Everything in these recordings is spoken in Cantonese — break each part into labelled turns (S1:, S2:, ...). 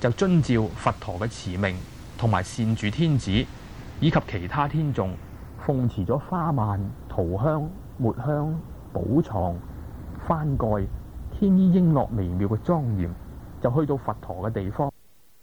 S1: 就遵照佛陀嘅持命同埋善住天子以及其他天眾，奉持咗花鬘、塗香、末香、寶幢、幡蓋、天衣瓔珞微妙嘅莊嚴，就去到佛陀嘅地方。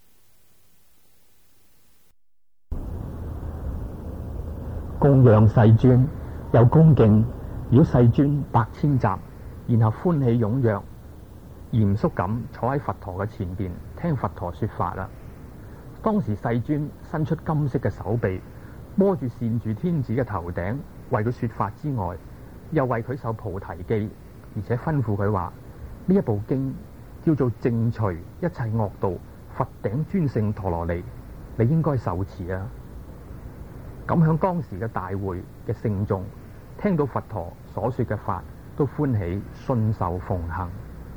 S1: 供養世尊，又恭敬繞世尊百千匝，然後歡喜踴躍、嚴肅咁坐喺佛陀嘅前邊聽佛陀說法啦。當時世尊伸出金色嘅手臂，摸住善住天子嘅頭頂，為佢說法之外，又為佢受菩提記，而且吩咐佢話：呢一部經叫做淨除一切惡道佛頂尊勝陀羅尼，你應該受持啊！咁響當時嘅大會嘅聖眾聽到佛陀所說嘅法，都歡喜信受奉行。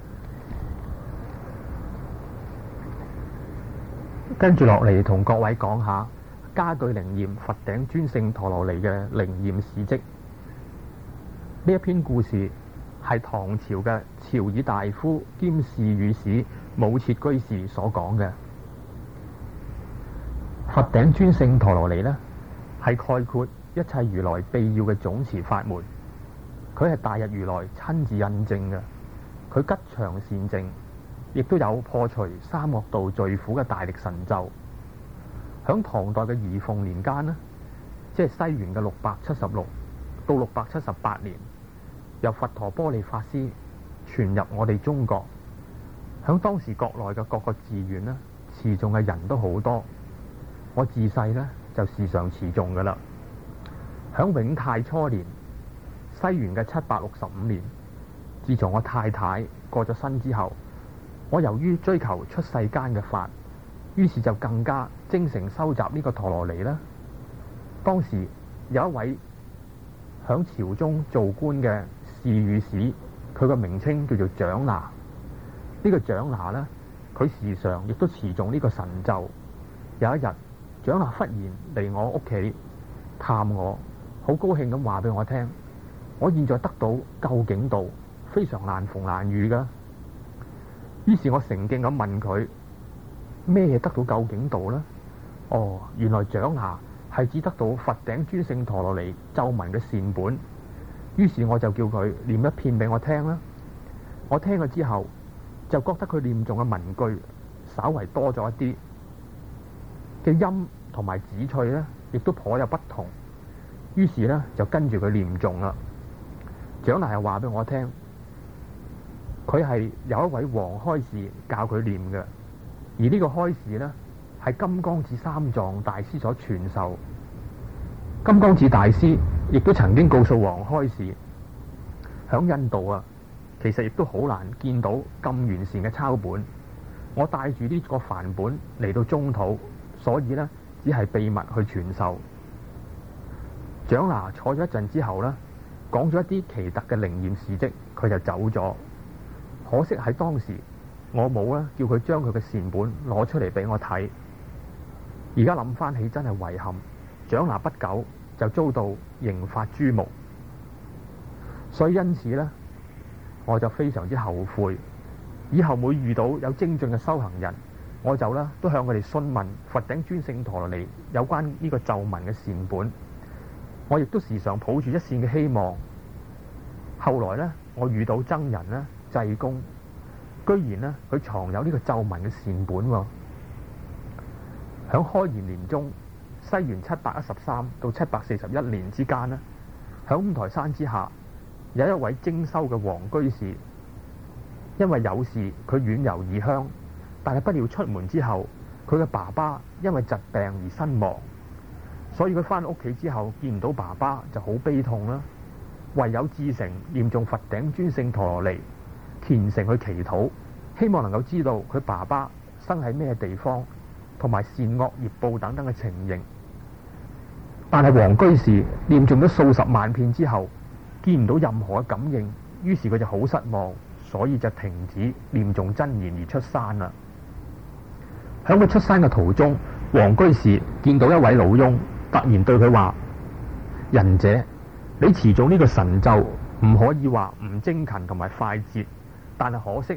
S1: 跟住落嚟同各位講下家具靈驗佛頂尊勝陀羅尼嘅靈驗事蹟。呢一篇故事係唐朝嘅潮爾大夫兼侍御史武徹居士所講嘅。佛頂尊勝陀羅尼呢，係概括一切如來秘要嘅總持法門，佢係大日如來親自印證嘅，佢吉祥善淨，亦都有破除三惡道罪苦嘅大力神咒。響唐代嘅儀鳳年間呢，即係西元嘅676到678年，由佛陀般利法師傳入我哋中國。響當時國內嘅各個寺院呢，持誦嘅人都好多。我自細呢就時常持誦噶啦。響永泰初年，西元嘅765年，自從我太太過咗身之後，我由於追求出世間嘅法，於是就更加精誠收集呢個陀羅尼啦。當時有一位響朝中做官嘅侍御史，佢個名稱叫做長牙。呢個長牙呢，佢時常亦都持誦呢個神咒。有一日，長牙忽然嚟我屋企探我，好高興咁話俾我聽，我現在得到究竟道，非常難逢難遇噶。於是我誠敬咁問佢，咩嘢得到究竟道呢？哦，原來長牙係指得到佛頂尊勝陀羅尼咒文嘅善本。於是我就叫佢念一遍俾我聽啦。我聽咗之後，就覺得佢念誦嘅文句稍為多咗一啲嘅音同埋指趣呢，亦都頗有不同。於是呢，就跟住佢念誦啦。長牙又話俾我聽，佢係有一位黃開示教佢念嘅，而呢個開示呢，係金剛智三藏大師所傳授。金剛智大師亦都曾經告訴黃開示，響印度啊，其實亦都好難見到咁完善嘅抄本。我帶住呢個梵本嚟到中土，所以呢，只係秘密去傳授。長牙坐咗一陣之後呢，講咗一啲奇特嘅靈驗事蹟，佢就走咗。可惜喺當時我冇呢叫佢將佢嘅善本攞出嚟俾我睇。而家諗翻起真係遺憾，長牙不久就遭到刑罰誅目。所以因此呢，我就非常之後悔。以後每遇到有精進嘅修行人，我就呢都向佢哋詢問佛頂尊勝陀羅尼有關呢個咒文嘅善本。我亦都時常抱住一線嘅希望。後來呢，我遇到僧人呢，濟公，居然呢，佢藏有呢個咒文嘅善本喎。響開元年中，西元713到741年之間呢，響五台山之下有一位精修嘅黃居士，因為有事佢遠遊異鄉，但係不料出門之後，佢嘅爸爸因為疾病而身亡。所以佢翻屋企之後見唔到爸爸，就好悲痛啦。唯有至誠念誦佛頂尊勝陀羅尼，虔誠去祈禱，希望能夠知道佢爸爸生喺咩地方，同埋善惡業報等等嘅情形。但係黃居士念誦咗數十萬遍之後，見唔到任何嘅感應，於是佢就好失望，所以就停止念誦真言而出山啦。響佢出山嘅途中，黃居士見到一位老翁，突然對佢話：仁者，你持誦呢個神咒唔可以話唔精勤同埋快捷，但係可惜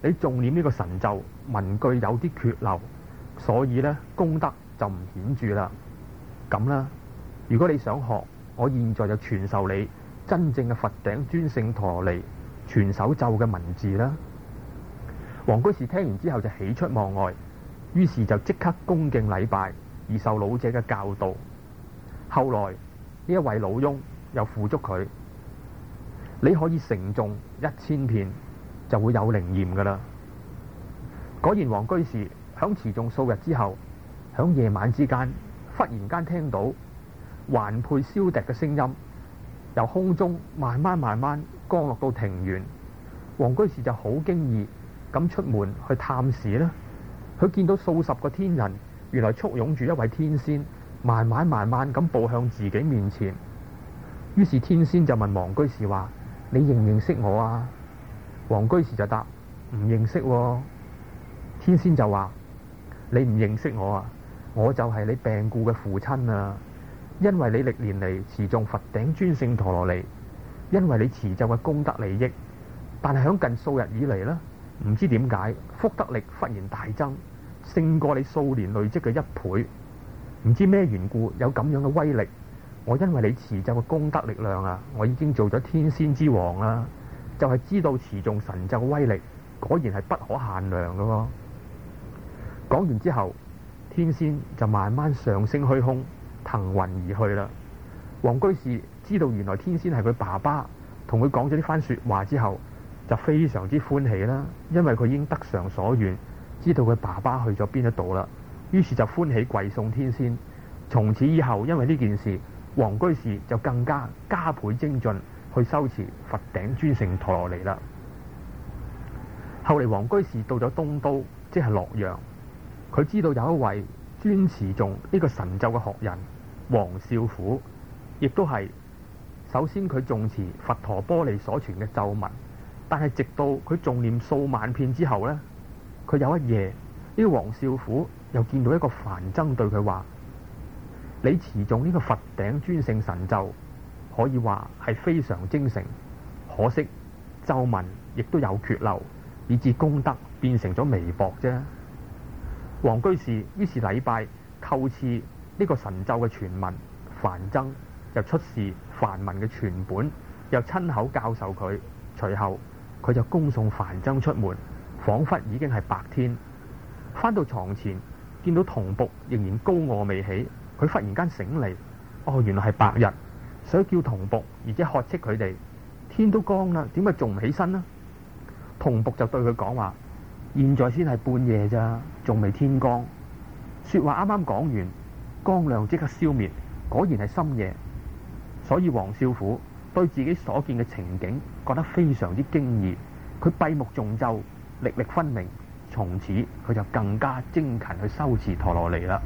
S1: 你誦念呢個神咒文句有啲缺漏，所以呢功德就唔顯著啦。咁啦，如果你想學，我現在就傳授你真正嘅佛頂尊勝陀羅尼傳手咒嘅文字啦。王居士聽完之後就喜出望外，於是就即刻恭敬禮拜，而受老者嘅教導。後來呢一位老翁又付囑佢，你可以承誦1000遍就會有靈驗噶啦。果然王居士響持誦數日之後，響夜晚之間忽然間聽到環佩簫笛嘅聲音由空中慢慢降落到庭園。王居士就好驚異咁出門去探視啦。佢見到數十個天人原來簇擁住一位天仙，慢慢咁步向自己面前。於是天仙就問王居士話：你認唔認識我啊？王居士就答：唔認識喎。天仙就話：你唔認識我啊？我就係你病故嘅父親啊！因為你歷年嚟持誦佛頂尊勝陀羅尼，因為你持咒嘅功德利益，但係響近數日以嚟呢，唔知點解福德力忽然大增，勝過你數年累積嘅1倍。唔知咩緣故有咁樣嘅威力。我因為你持咒嘅功德力量啊，我已經做咗天仙之王啦。就係知道持誦神咒嘅威力果然係不可限量嘅喎。講完之後，天仙就慢慢上升虛空，騰雲而去啦。王居士知道原來天仙係佢爸爸，同佢講咗呢番說話之後，就非常之歡喜啦。因為佢已經得償所願，知道佢爸爸去咗邊一度啦。於是就歡喜跪送天仙。從此以後，因為呢件事，王居士就更加倍精進去修持佛頂尊勝陀羅尼啦。後嚟王居士到咗東都，即係洛陽，佢知道有一位專持誦呢個神咒嘅學人王少虎，亦都係首先佢誦持佛陀般利所傳嘅咒文，但係直到佢誦念數萬遍之後呢，佢有一夜，呢個王少虎又見到一個梵僧對佢話：你持誦呢個佛頂尊勝神咒，可以話係非常精誠，可惜咒文亦都有缺漏，以致功德變成咗微薄啫。王居士於是禮拜叩賜呢個神咒嘅全文，梵僧又出示梵文嘅全本，又親口教授佢。隨後佢就恭送梵僧出門，仿佛已經係白天。返到床前，見到童僕仍然高卧未起，佢忽然間醒嚟，原來係白日，所以叫童僕，而且喝斥佢哋：天都光啦，點解仲唔起身呢？童僕就對佢講話：現在先係半夜咋，仲未天光。說話啱啱講完，光亮即刻消滅，果然係深夜。所以王少虎對自己所見嘅情景覺得非常之驚異，佢閉目誦咒，歷歷分明。從此佢就更加精勤去修持陀羅尼啦。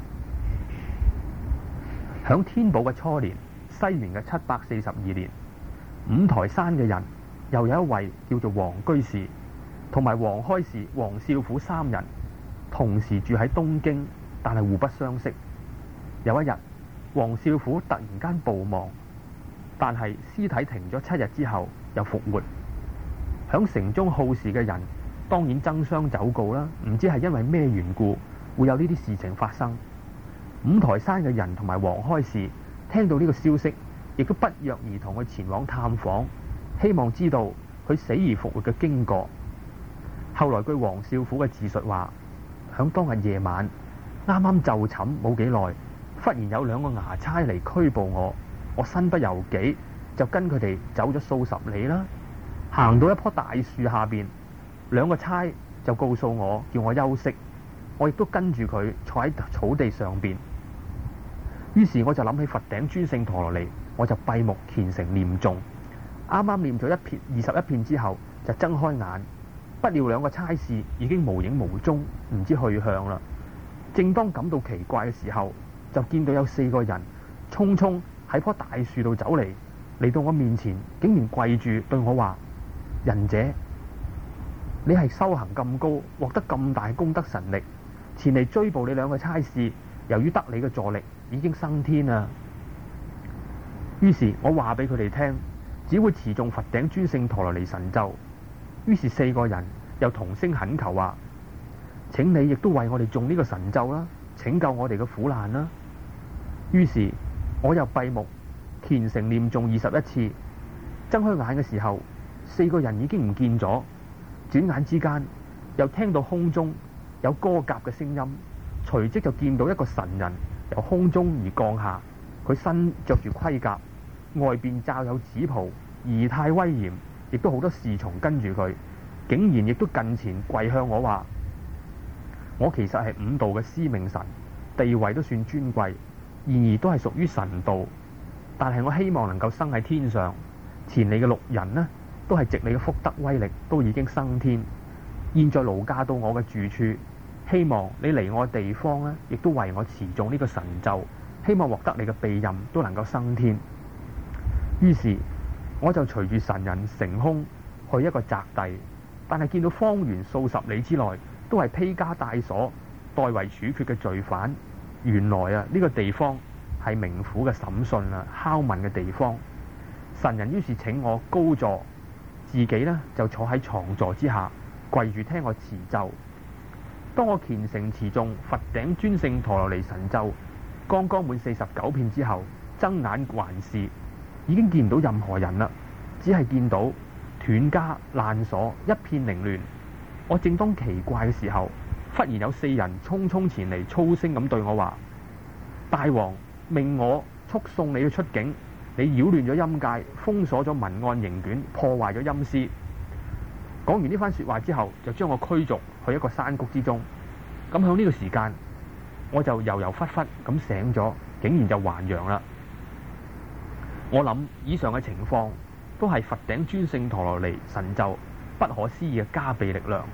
S1: 響天寶嘅初年，西元嘅742年，五台山嘅人又有一位叫做王居士同埋王開士、王少虎3人，同時住喺東京，但係互不相識。有一日，王少虎突然間暴亡，但係屍體停咗7日之後又復活。響城中好事嘅人當然爭相走告啦，唔知係因為咩緣故會有呢啲事情發生。五台山嘅人同埋王開士聽到呢個消息，亦都不約而同去前往探訪，希望知道佢死而復活嘅經過。後來據王少虎嘅自述話，響當日夜晚啱啱就寢冇幾耐，忽然有2個衙差嚟拘捕我，我身不由己就跟佢哋走咗數十里啦。行到一棵大樹下邊，2個差就告訴我叫我休息，我亦都跟住佢坐喺草地上邊。於是我就諗起佛頂尊勝陀羅尼，我就閉目虔誠念誦。啱啱念咗21遍之後，就睜開眼，不料2個差事已經無影無蹤，唔知去向啦。正當感到奇怪嘅時候，就見到有4個人匆匆喺棵大樹度走嚟到我面前，竟然跪住對我話：仁者，你係修行咁高，獲得咁大功德神力，前嚟追捕你2個差事，由於得你嘅助力，已經升天啦。於是我話俾佢哋聽，只會持誦佛頂尊勝陀羅尼神咒。於是4個人又同聲懇求話：請你亦都為我哋誦呢個神咒啦，拯救我哋嘅苦難啦。於是我又閉目虔誠念誦21次，睜開眼嘅時候，4個人已經唔見咗。轉眼之間又聽到空中有歌夾嘅聲音，隨即就見到一個神人由空中而降下，佢身着住盔甲，外邊罩有紫袍，儀態威嚴，亦都好多侍從跟住佢，竟然亦都近前跪向我話：我其實係5道嘅司命神，地位都算尊貴，然而都係屬於神道，但係我希望能夠生喺天上。前你嘅6人呢，都係藉你嘅福德威力都已經升天，現在勞駕到我嘅住處，希望你嚟我地方呢，亦都為我持誦呢個神咒，希望獲得你嘅庇蔭，都能夠升天。於是我就隨住神人乘空去一個宅地，但係見到方圓數十里之內都係披枷帶鎖代為處決嘅罪犯。原來啊，呢個地方係冥府嘅審訊拷問嘅地方。神人於是請我高座，自己呢就坐喺床座之下，跪住聽我持咒。當我虔誠持誦佛頂尊勝陀羅尼神咒剛剛滿49遍之後，睜眼環視，已經見唔到任何人啦，只係見到斷枷爛鎖，一片凌亂。我正當奇怪嘅時候，忽然有4人匆匆前嚟，粗聲咁對我話：大王命我速送你去出境，你擾亂咗陰界，封鎖咗文案刑卷，破壞咗陰司。講完呢番說話之後，就將我驅逐去一個山谷之中。咁響呢個時間，我就悠悠忽忽咁醒咗，竟然就還陽啦。我諗以上嘅情況都係佛頂尊勝陀羅尼神咒不可思議嘅加被力量。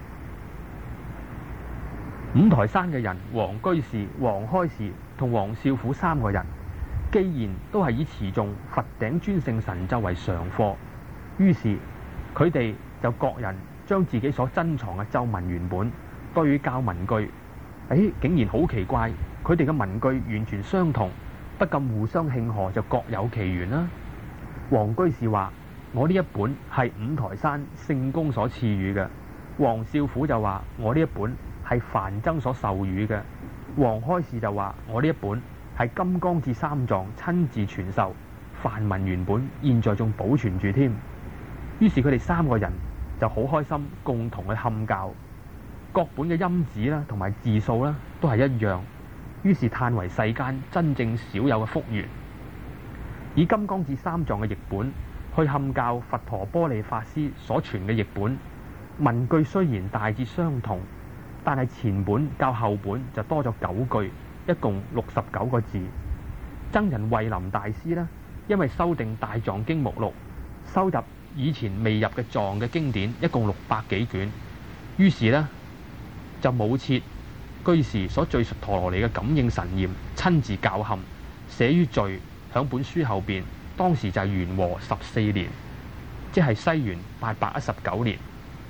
S1: 五台山嘅人黃居士、黃開士同黃少虎3個人，既然都係以持誦佛頂尊勝神咒為常課，於是佢哋就各人將自己所珍藏嘅咒文原本對校文句。竟然好奇怪，佢哋嘅文句完全相同，不禁互相慶賀，就各有其緣啦。黃居士話：我呢一本係五台山聖公所賜予嘅。黃少虎就話：我呢一本係梵僧所授予嘅。黃開士就話：我呢一本係金剛智三藏親自傳授，梵文原本現在仲保存住添。於是佢哋3個人就好開心，共同去勘校各本嘅音字啦，同埋字數啦，都係一樣。於是嘆為世間真正少有嘅福緣，以金剛智三藏嘅譯本去勘校佛陀般利法師所傳嘅譯本，文句雖然大致相同，但係前本較後本就多咗9句，一共69個字。僧人慧林大師呢，因為修訂大藏經目錄，收入以前未入嘅藏嘅經典，一共600幾卷，於是呢，就冇設居士所敘述陀羅尼嘅感應神驗，親自校勘，寫於序響本書後邊。當時就係元和14年，即係西元819年。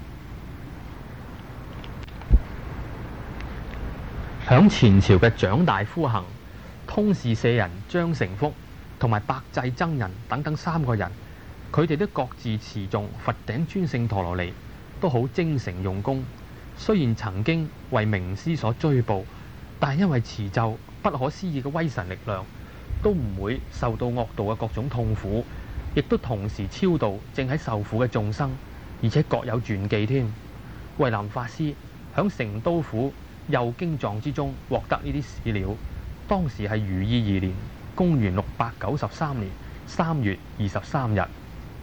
S1: 響前朝嘅蔣大夫行、通事舍人張成福同埋百濟僧人等等3個人，佢哋都各自持誦佛頂尊勝陀羅尼，都好精誠用功。雖然曾經為名師所追捕，但係因為持咒不可思議嘅威神力量，都唔會受到惡道嘅各種痛苦，亦都同時超度正喺受苦嘅眾生，而且各有傳記添。慧林法師響成都府右經藏之中獲得呢啲史料，當時係如意2年，公元693年3月23日。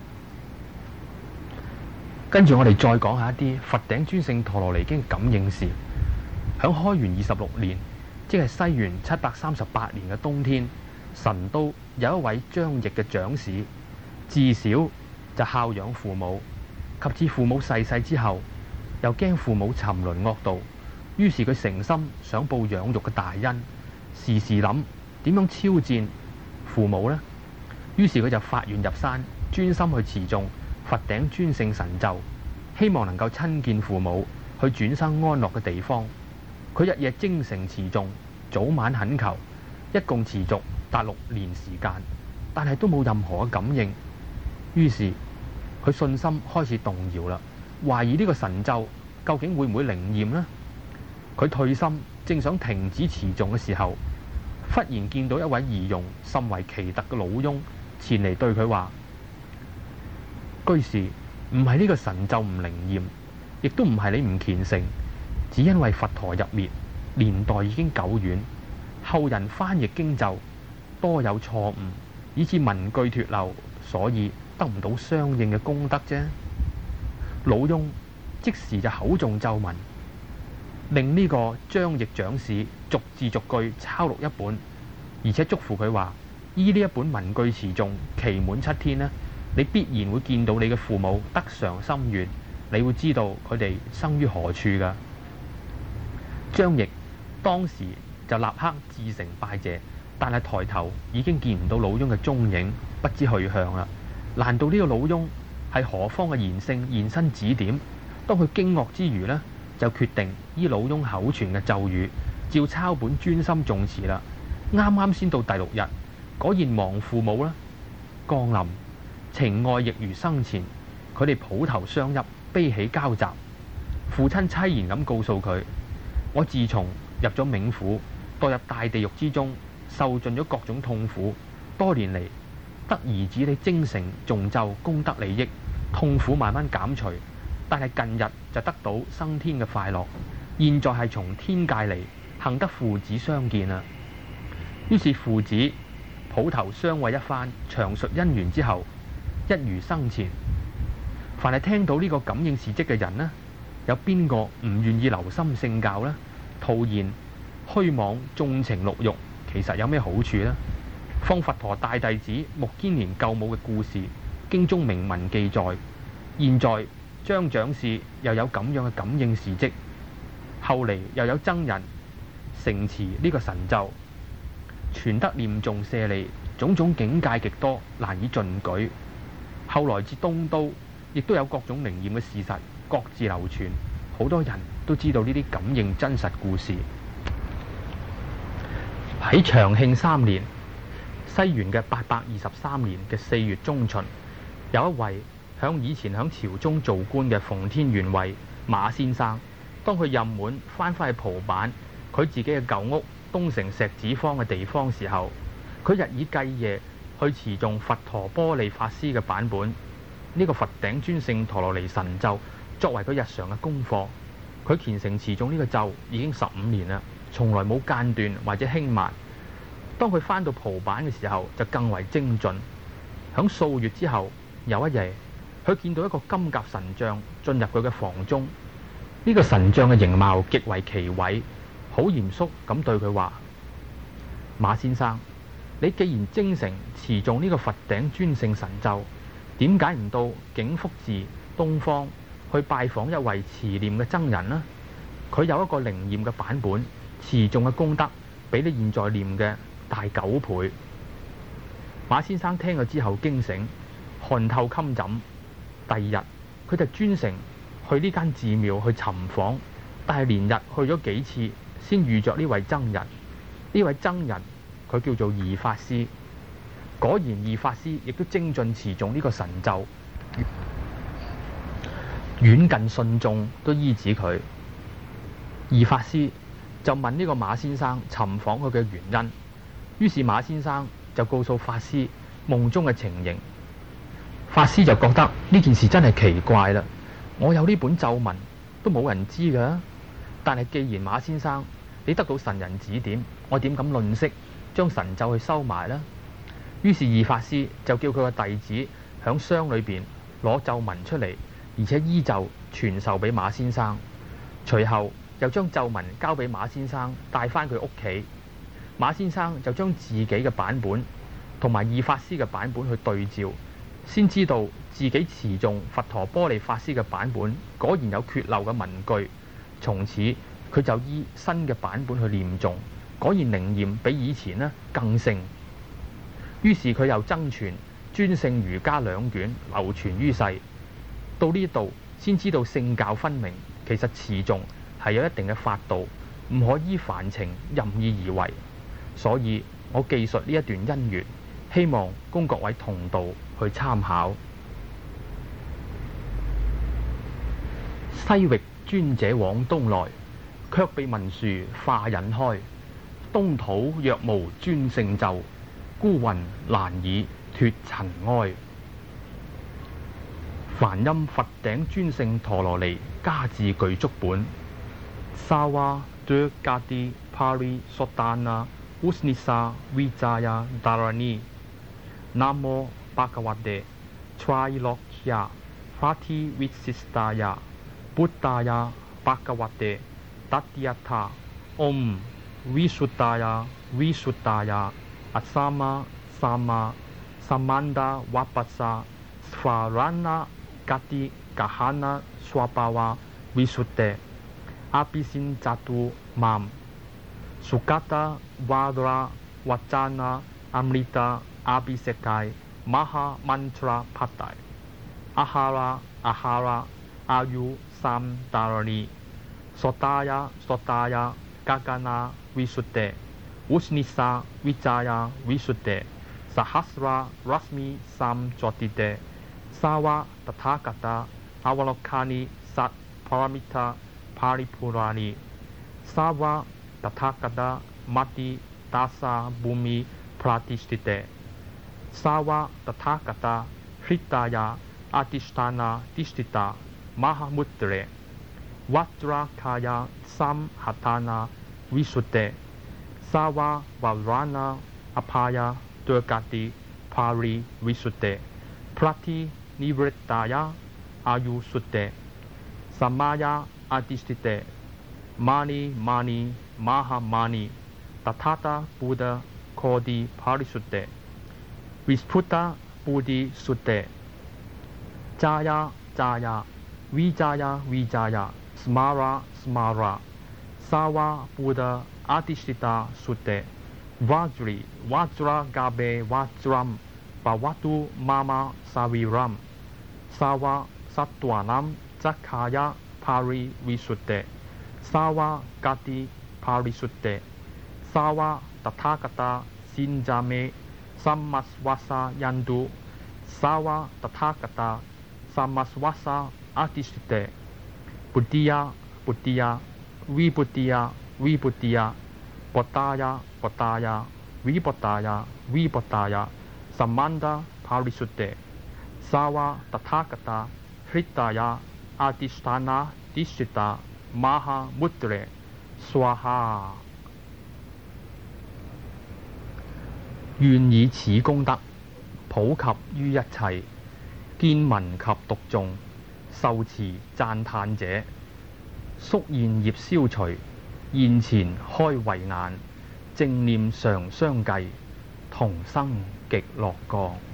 S1: 跟住我哋再講下一啲佛頂尊勝陀羅尼經嘅感應事。響開元26年，即係西元738年嘅冬天，神都有一位張掖嘅長史，自小就孝養父母，及至父母逝世之後，又驚父母沉淪惡道，於是佢誠心想報養育嘅大恩，時時諗點樣超薦父母呢？於是佢就發願入山，專心去持誦佛頂尊勝神咒，希望能夠親見父母，去轉生安樂嘅地方。佢日夜精誠持誦，早晚懇求，一共持續達6年時間，但係都冇任何嘅感應。於是佢信心開始動搖啦，懷疑呢個神咒究竟會唔會靈驗呢？佢退心，正想停止持誦嘅時候，忽然見到一位儀容甚為奇特嘅老翁前嚟對佢話：居士，唔係呢個神咒唔靈驗，亦都唔係你唔虔誠，只因為佛陀入滅，年代已經久遠，後人翻譯經咒多有錯誤，以致文句脫漏，所以得唔到相應嘅功德啫。老翁即時就口誦咒文，令呢個張譯掌事逐字逐句抄錄一本，而且囑咐佢話：依呢一本文句持誦，期滿7天呢，你必然會見到你嘅父母得償心願，你會知道佢哋生於何處噶。張譯當時就立刻至誠拜謝，但係抬頭已經見唔到老翁嘅蹤影，不知去向啦。難道呢個老翁係何方嘅賢聖現身指點？當佢驚愕之餘呢，就決定依老翁口傳嘅咒語，照抄本專心誦持啦。啱啱先到第6日，果然亡父母啦降臨，情愛亦如生前，佢哋抱頭相泣，悲喜交集。父親淒然咁告訴佢：我自從入咗冥府，墮入大地獄之中，受盡咗各種痛苦，多年嚟得兒子你精誠誦咒功德利益，痛苦慢慢減除，但係近日就得到生天嘅快樂，現在係從天界嚟，幸得父子相見啦。於是父子抱頭相慰一番，詳述因緣之後，一如生前。凡係聽到呢個感應事蹟嘅人呢，有邊個唔願意留心聖教呢？徒然虛妄縱情六欲，其實有咩好處呢？放佛陀大弟子目犍連救母嘅故事，經中明文記載。現在張掌事又有咁樣嘅感應事蹟，後嚟又有僧人承持呢個神咒，傳得念誦舍利，種種境界極多，難以盡舉。後來至東都，亦都有各種靈驗嘅事實，各自流傳，好多人都知道呢啲感應真實故事。喺長慶3年，西元嘅823年嘅4月中旬，有一位以前響朝中做官嘅奉天縣尉馬先生，當佢任滿翻返去蒲坂佢自己嘅舊屋東城石子坊嘅地方時候，佢日以繼夜去持誦佛陀波利法師嘅版本呢個佛頂尊勝陀羅尼神咒，作為佢日常嘅功課。佢虔誠持誦呢個咒已經15年啦，從來冇間斷或者輕慢。當佢翻到蒲坂嘅時候，就更為精進。響數月之後，有一夜，佢見到一個金甲神將進入佢嘅房中。呢個神將嘅形貌極為奇偉，好嚴肅咁對佢話：馬先生，你既然精誠持誦呢個佛頂尊勝神咒，點解唔到景福寺東方去拜訪一位持念嘅僧人呢？佢有一個靈驗嘅版本，持誦嘅功德比你現在念嘅大9倍。馬先生聽咗之後驚醒，寒透襟枕。第二日佢就專程去呢間寺廟去尋訪，但係連日去咗幾次，先遇着呢位僧人。呢位僧人佢叫做義法師。果然義法師亦都精進持誦呢個神咒，遠近信眾都依止佢。義法師就問呢個馬先生尋訪佢嘅原因，於是馬先生就告訴法師夢中嘅情形。法師就覺得呢件事真係奇怪啦，我有呢本咒文都冇人知㗎，但係既然馬先生你得到神人指點，我點敢吝嗇將神咒去收埋呢？於是義法師就叫佢個弟子響箱裏邊攞咒文出嚟，而且依咒傳授俾馬先生。隨後又將咒文交俾馬先生帶返佢屋企。馬先生就將自己嘅版本同埋義法師嘅版本去對照，先知道自己持誦佛陀波利法師嘅版本果然有缺漏嘅文句。從此佢就依新嘅版本去念誦，果然靈驗比以前呢更盛。於是佢又增傳尊勝瑜伽2卷流傳於世。到呢度先知道聖教分明，其實持誦係有一定嘅法度，唔可依凡情任意而為。所以我記述呢一段因緣，希望供各位同道去參考。西域尊者往東來，卻被文殊化引開。東土若無尊勝咒，孤雲難以脫塵埃。梵音佛頂尊勝陀羅尼加字具足本。沙哇多加啲帕里索丹那烏斯尼沙維扎呀達拉尼。南無巴嘎瓦帝 Trilokya Prativisistaya Buddhaya Bhagavate Tathayata Om Visuddhaya Visuddhaya Asama Sama Samanda Vapasa Svarana Gati Gahana Swabhava Visuddhe Apisin Jatu Mam Sukata Vadra Vajana Amrita Abhisekai Maha Mantra Patai Ahara Ahara Ayu Sam Darani Sotaya Sotaya Gagana Visuddhe Usnisa Vijaya Visuddhe Sahasra Rasmi Sam Jotide Sawa Tathagata Avalokani Sat Paramita Paripurani Sawa Tathagata Mati Dasa Bhumi Pratishtite Sawa Tathagata Hritaya Adhisthana Tishtita Mahamudre Vajrakaya Samhatana Visuddhe Sawa Varana Apaya Durgati Pari Visuddhe Prati Nivrittaya Ayusuddhe Samaya Adhisthite Mani Mani Mahamani Tathata Buddha Kodi Parisuddhe Visputa Buddhi Suddhe Jaya Jaya Vijaya Vijaya Smara Smara Sawa Buddha Adhisthita Suddhe Vajri Vajra Gabe Vajram Bhavatu Mama Saviram Sawa Sattvanam Zakaya Pari Visuddhe Sawa Gati Parisuddhe Sawa Tathagata Sinjame Sammasvasa Yandu Sawa Tathagata Sammasvasa Adhisthite Buddhiya Buddhiya Vibhuddhiya Vibhuddhiya Bodhaya Bodhaya Vibodhaya Vibodhaya Samanda Parisuddhe Sawa Tathagata Hritaya Adhisthana Tishtita Maha Mudre Swaha。願以此功德普及於一切，見聞及讀誦，受持讚歎者，宿現業消除，現前開慧眼，正念常相繼，同生極樂國。